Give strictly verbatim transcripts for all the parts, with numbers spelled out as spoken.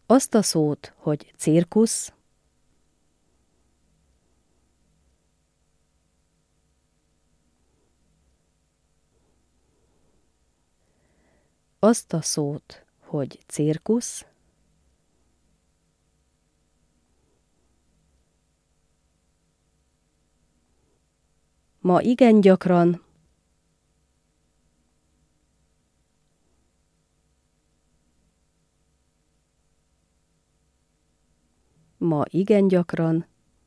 Azt a szót, hogy cirkusz, azt a szót, hogy cirkusz, ma igen gyakran ma igen gyakran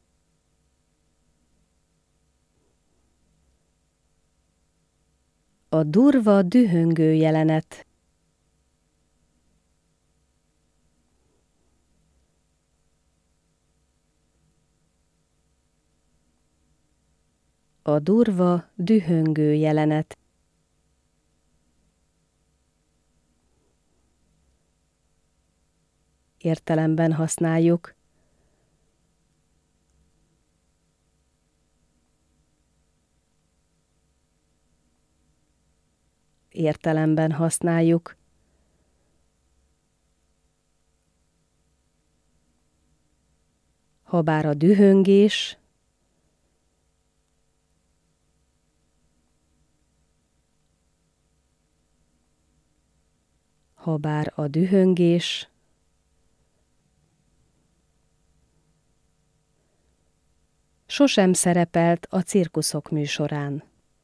a durva, dühöngő jelenet a durva, dühöngő jelenet értelemben használjuk. Értelemben használjuk. Habár a dühöngés habár a dühöngés sosem szerepelt a cirkuszok műsorán.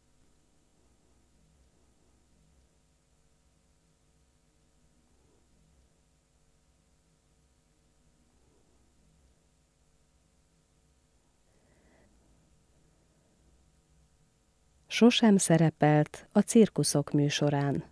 Sosem szerepelt a cirkuszok műsorán.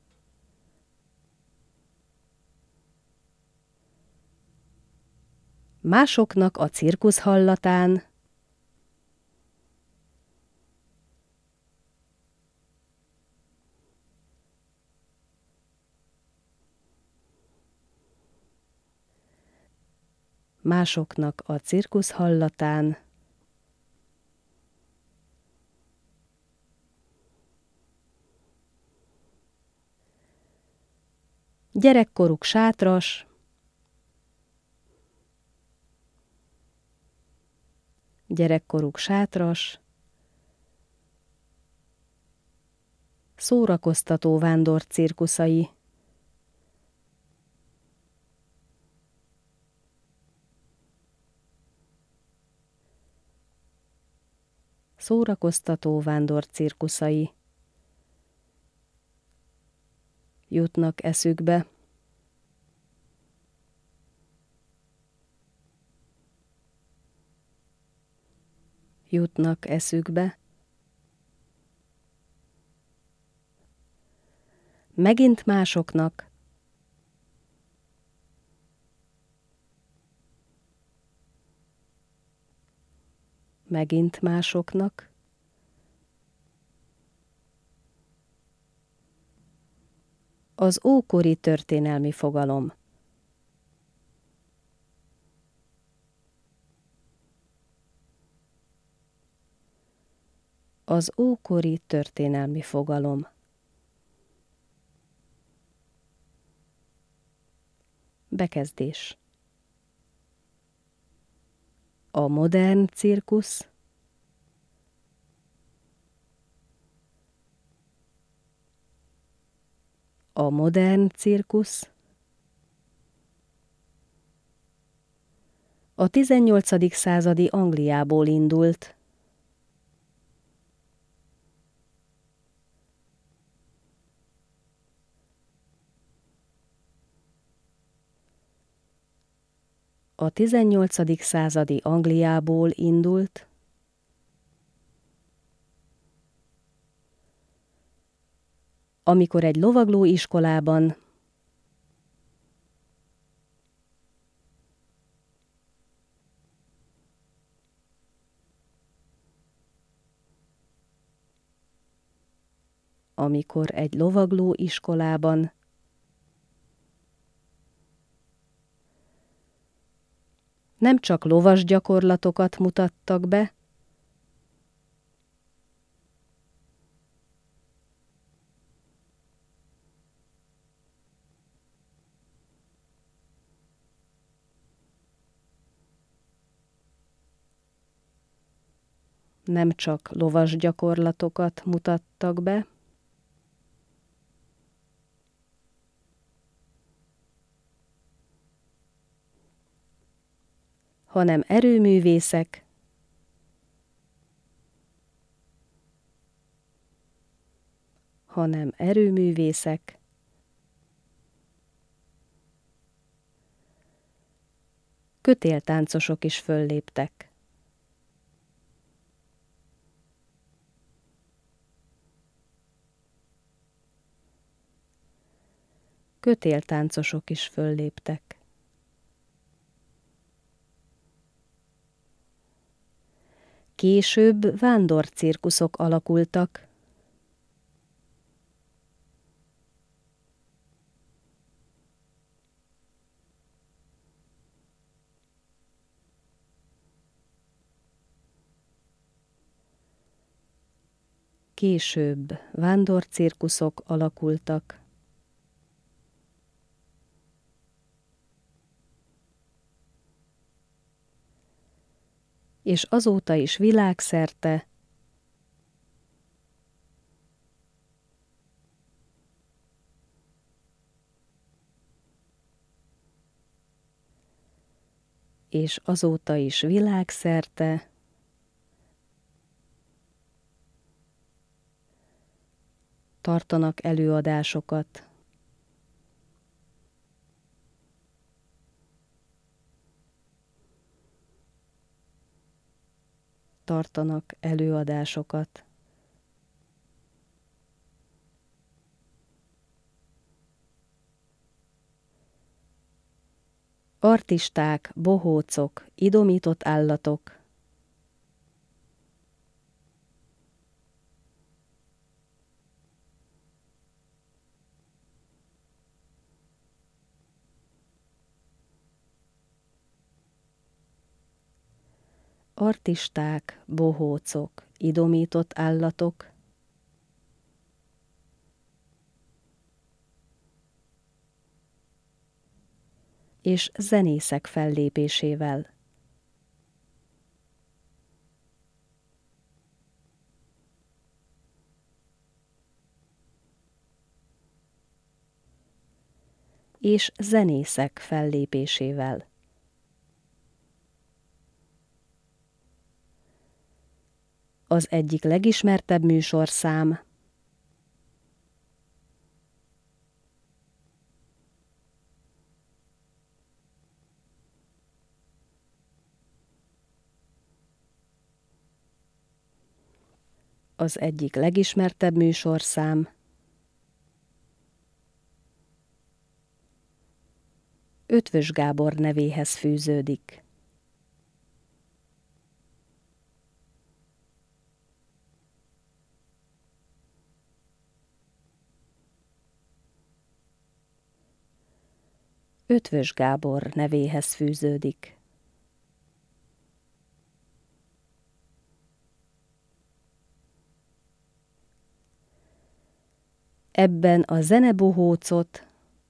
Másoknak a cirkusz hallatán másoknak a cirkusz hallatán gyerekkoruk sátras, gyerekkoruk sátras, szórakoztató vándorcirkuszai, szórakoztató vándorcirkuszai jutnak eszükbe. Jutnak eszükbe. Megint másoknak megint másoknak az ókori történelmi fogalom. Az ókori történelmi fogalom. Bekezdés. A modern cirkusz a modern cirkusz a tizennyolcadik századi Angliából indult, a tizennyolcadik századi Angliából indult, amikor egy lovagló iskolában amikor egy lovagló iskolában nem csak lovas gyakorlatokat mutattak be, nem csak lovas gyakorlatokat mutattak be, hanem erőművészek, hanem erőművészek, kötéltáncosok is fölléptek. Kötéltáncosok is fölléptek. Később vándorcirkuszok alakultak, Később vándorcirkuszok alakultak, és azóta is világszerte és azóta is világszerte tartanak előadásokat. Tartanak előadásokat. Artisták, bohócok, idomított állatok, artisták, bohócok, idomított állatok, és zenészek fellépésével. És zenészek fellépésével. Az egyik legismertebb műsorszám az egyik legismertebb műsorszám Ötvös Gábor nevéhez fűződik. Ötvös Gábor nevéhez fűződik. Ebben a zenebohócot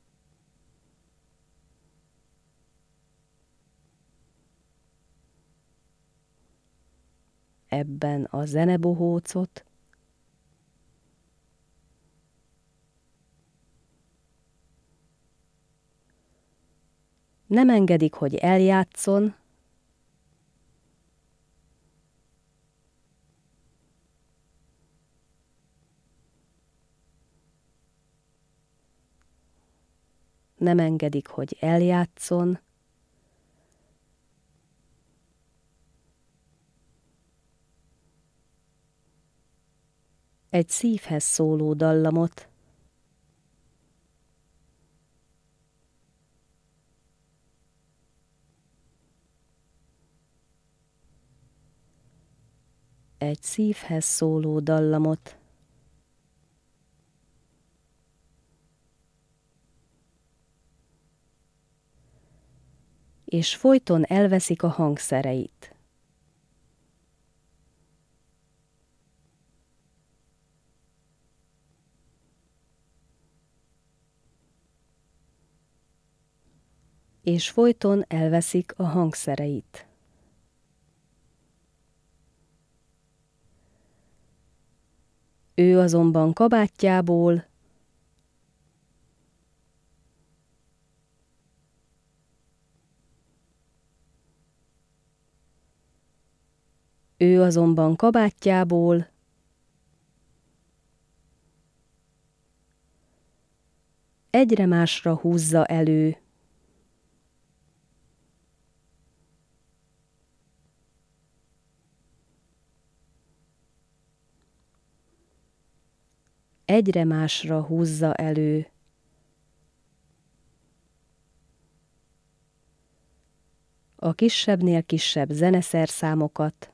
ebben a zenebohócot nem engedik, hogy eljátszon, nem engedik, hogy eljátszon, egy szívhez szóló dallamot, egy szívhez szóló dallamot, és folyton elveszik a hangszereit. És folyton elveszik a hangszereit. Ő azonban kabátjából Ő azonban kabátjából egyre másra húzza elő egyre másra húzza elő a kisebbnél kisebb zeneszerszámokat,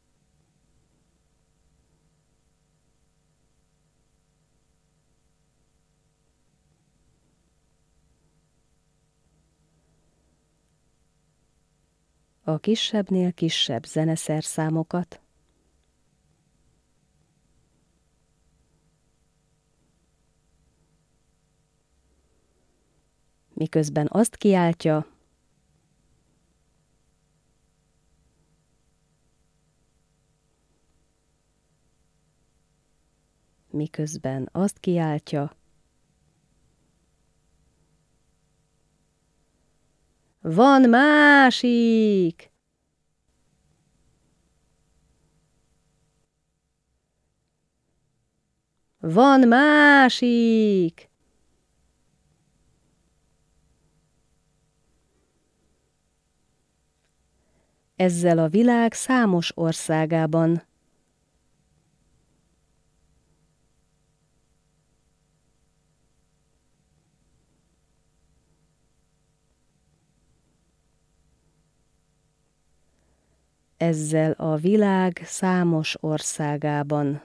a kisebbnél kisebb zeneszerszámokat, miközben azt kiáltja, miközben azt kiáltja, van másik! Van másik! Ezzel a világ számos országában ezzel a világ számos országában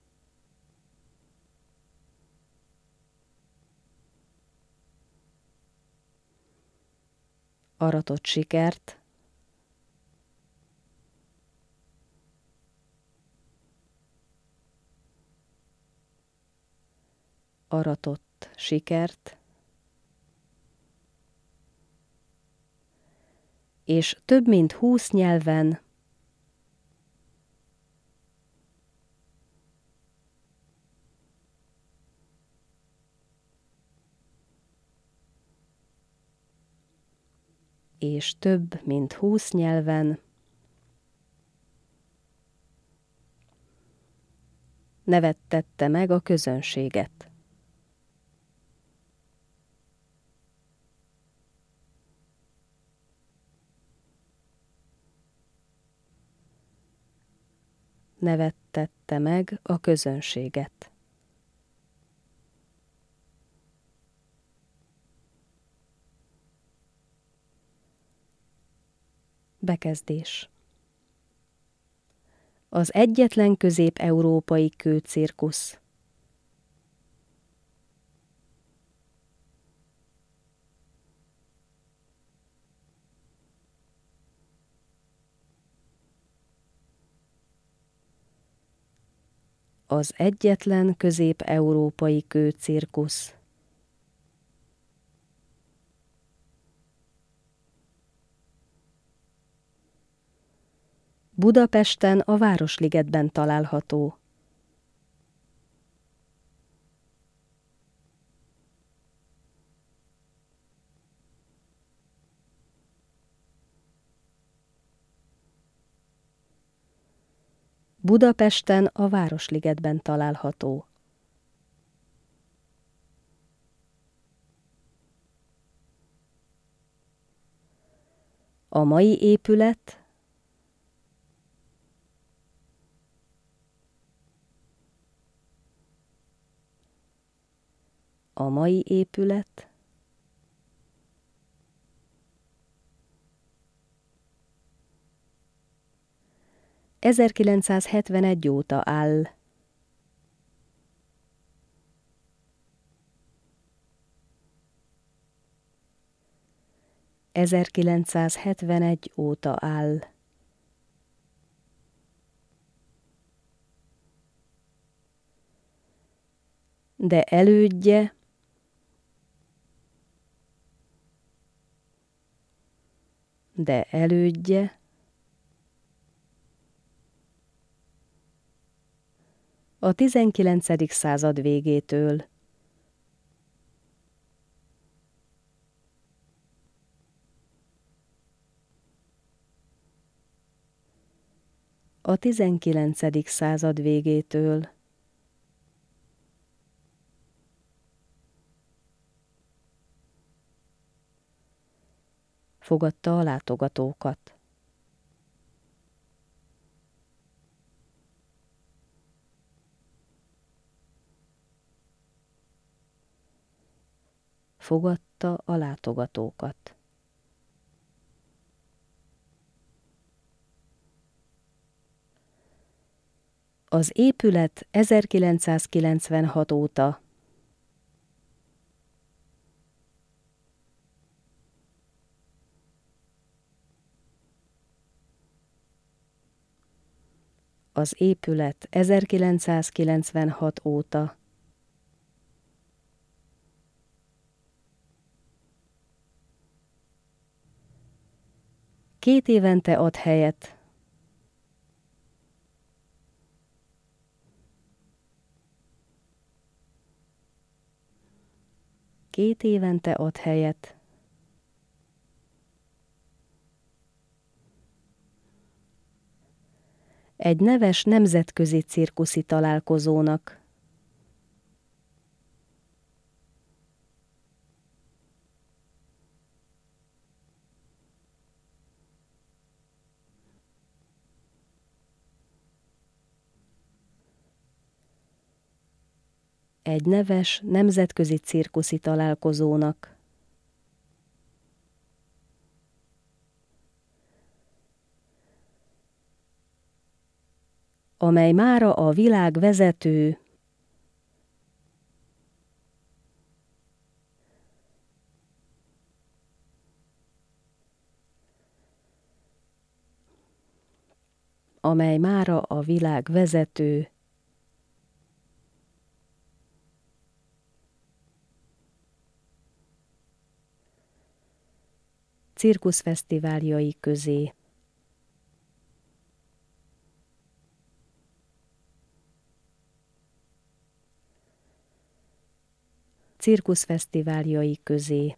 aratott sikert, aratott sikert, és több mint húsz nyelven és több mint húsz nyelven nevettette meg a közönséget. Nevettette meg a közönséget. Bekezdés. Az egyetlen közép-európai kőcirkusz. Az egyetlen közép-európai kőcirkusz. Budapesten a Városligetben található. Budapesten a Városligetben található. A mai épület A mai épület ezerkilencszázhetvenegy óta áll. ezerkilencszázhetvenegy óta áll. De elődje de elődje a tizenkilencedik század végétől. A tizenkilencedik század végétől. Fogadta a látogatókat. Fogadta a látogatókat. Az épület ezerkilencszázkilencvenhat óta Az épület ezerkilencszázkilencvenhat óta két évente ad helyet Két évente ad helyet egy neves nemzetközi cirkuszi találkozónak. Egy neves nemzetközi cirkuszi találkozónak. Amely mára a világ vezető amely mára a világ vezető cirkuszfesztiváljai közé. Cirkuszfesztiváljai közé.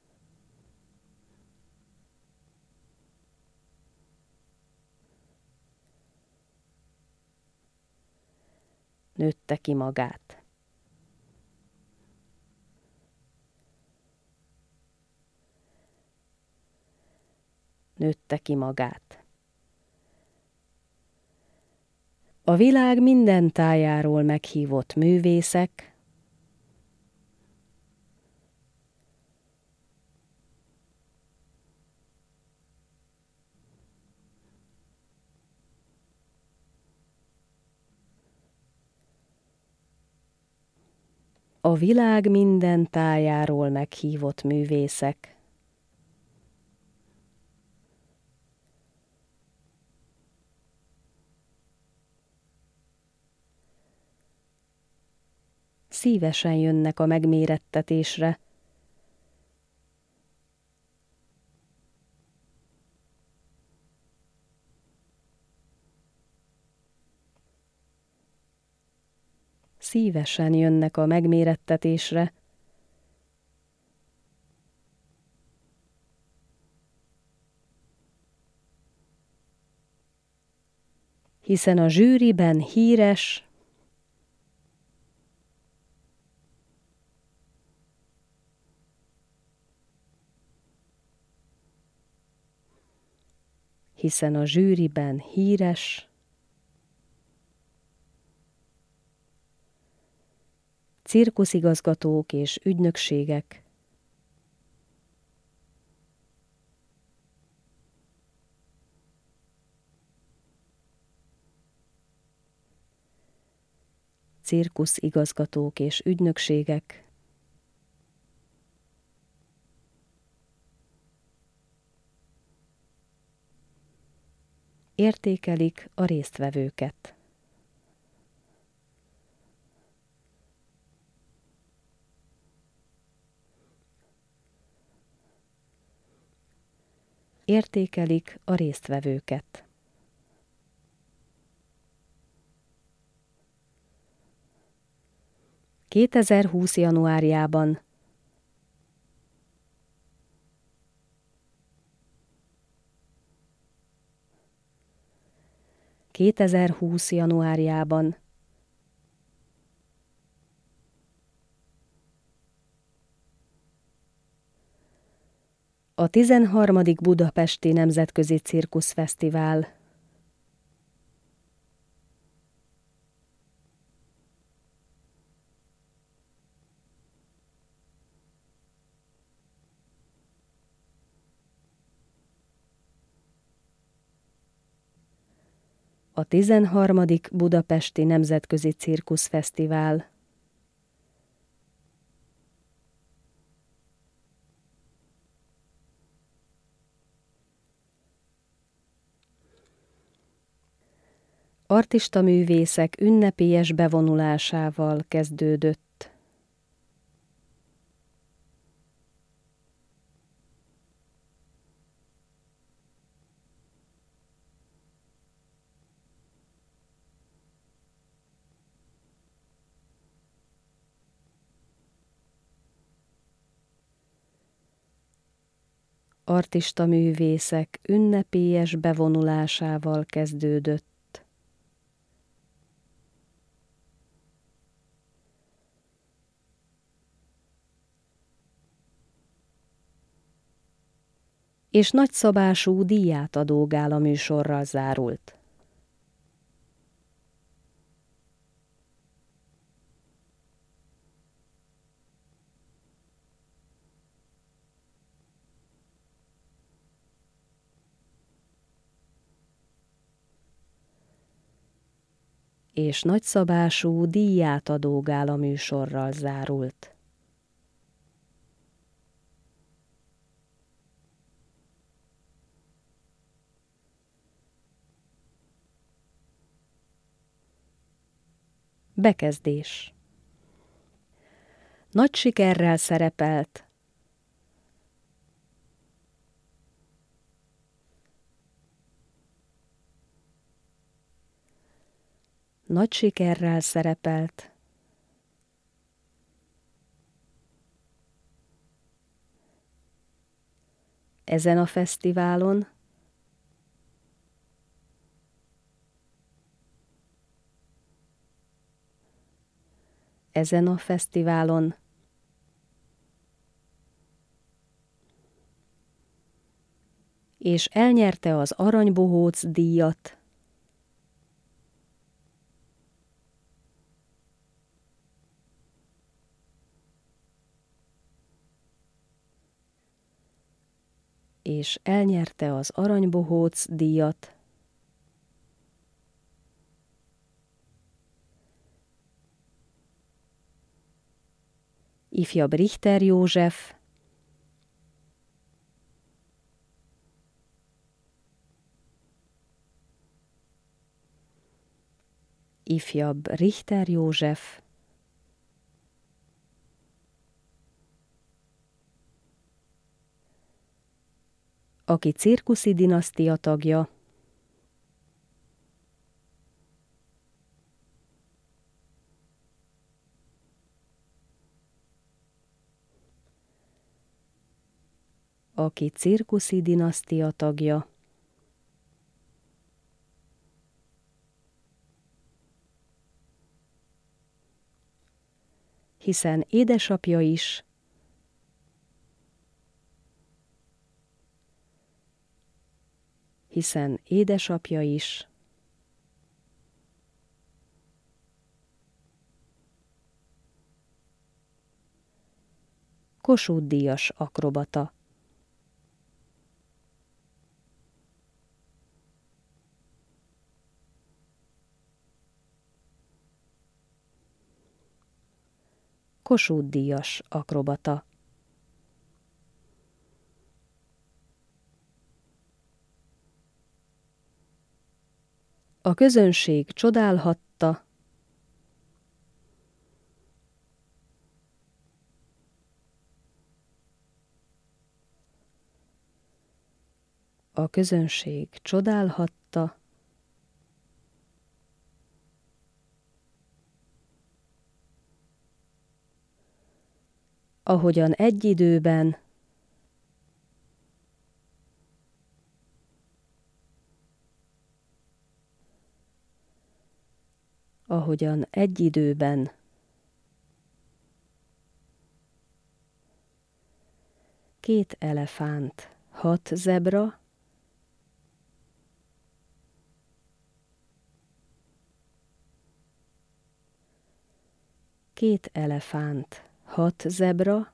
Nőtte ki magát. Nőtte ki magát. A világ minden tájáról meghívott művészek, a világ minden tájáról meghívott művészek, szívesen jönnek a megmérettetésre, szívesen jönnek a megmérettetésre, hiszen a zsűriben híres, hiszen a zsűriben híres, cirkuszigazgatók és ügynökségek, cirkuszigazgatók és ügynökségek, értékelik a résztvevőket. Értékelik a résztvevőket. kétezer-húsz januárjában. kétezer-húsz januárjában. A tizenharmadik Budapesti Nemzetközi Cirkuszfesztivál. A tizenharmadik Budapesti Nemzetközi Cirkuszfesztivál. Artistaművészek ünnepélyes bevonulásával kezdődött. Artistaművészek ünnepélyes bevonulásával kezdődött. És nagyszabású díjátadó gálaműsorral zárult. És nagyszabású díjátadó gálaműsorral zárult. Bekezdés. Nagy sikerrel szerepelt Nagy sikerrel szerepelt ezen a fesztiválon ezen a fesztiválon és elnyerte az Arany Bohóc díjat és elnyerte az Arany Bohóc díjat ifjabb Richter József, ifjabb Richter József, aki cirkuszi dinasztia tagja, aki cirkuszi dinasztia tagja, hiszen édesapja is hiszen édesapja is Kossuth-díjas akrobata. Kossuth-díjas akrobata. A közönség csodálhatta, a közönség csodálhatta, ahogyan egy időben, ahogyan egy időben, két elefánt, hat zebra, két elefánt, hat zebra,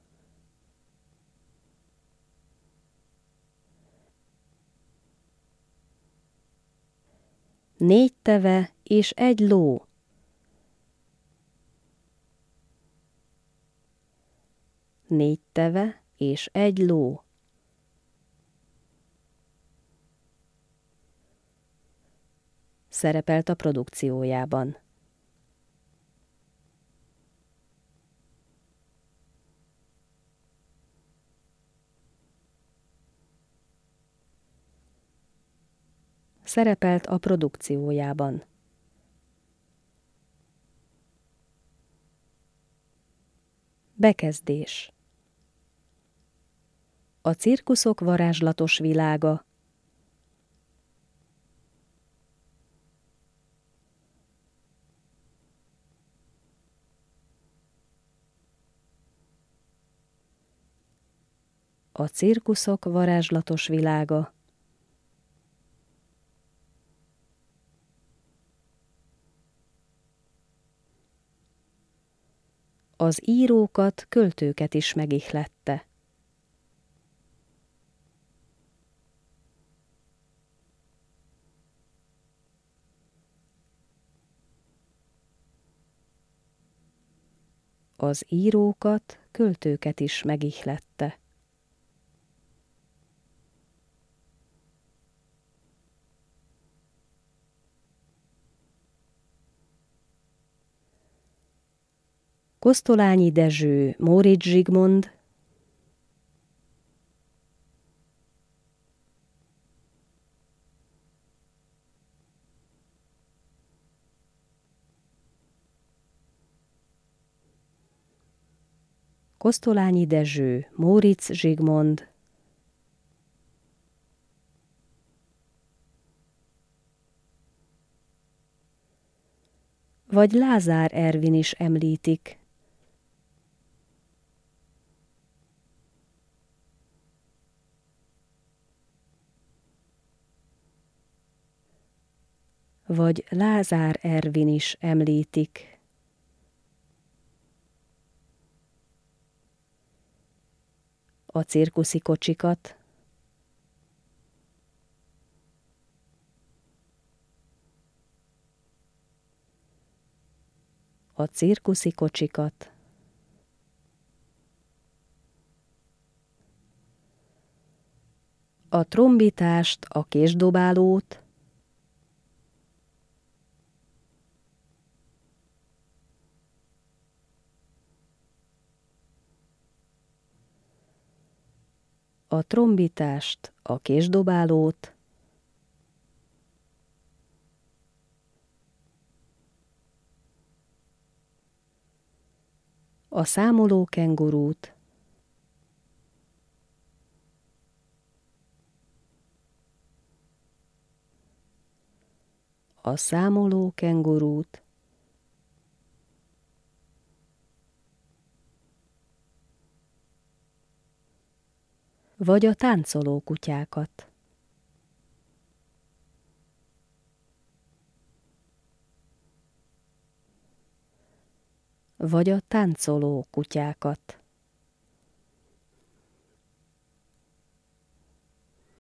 négy teve és egy ló, négy teve és egy ló, szerepelt a produkciójában. Szerepelt a produkciójában. Bekezdés. A cirkuszok varázslatos világa. A cirkuszok varázslatos világa. Az írókat, költőket is megihlette. Az írókat, költőket is megihlette. Kosztolányi Dezső, Móricz Zsigmond, Kosztolányi Dezső, Móricz Zsigmond, vagy Lázár Ervin is említik. Vagy Lázár Ervin is említik. A cirkuszi kocsikat, a cirkuszi kocsikat, a trombitást, a késdobálót, a trombitást, a késdobálót, a számoló kengurút, a számoló kengurút, vagy a táncoló kutyákat. Vagy a táncoló kutyákat.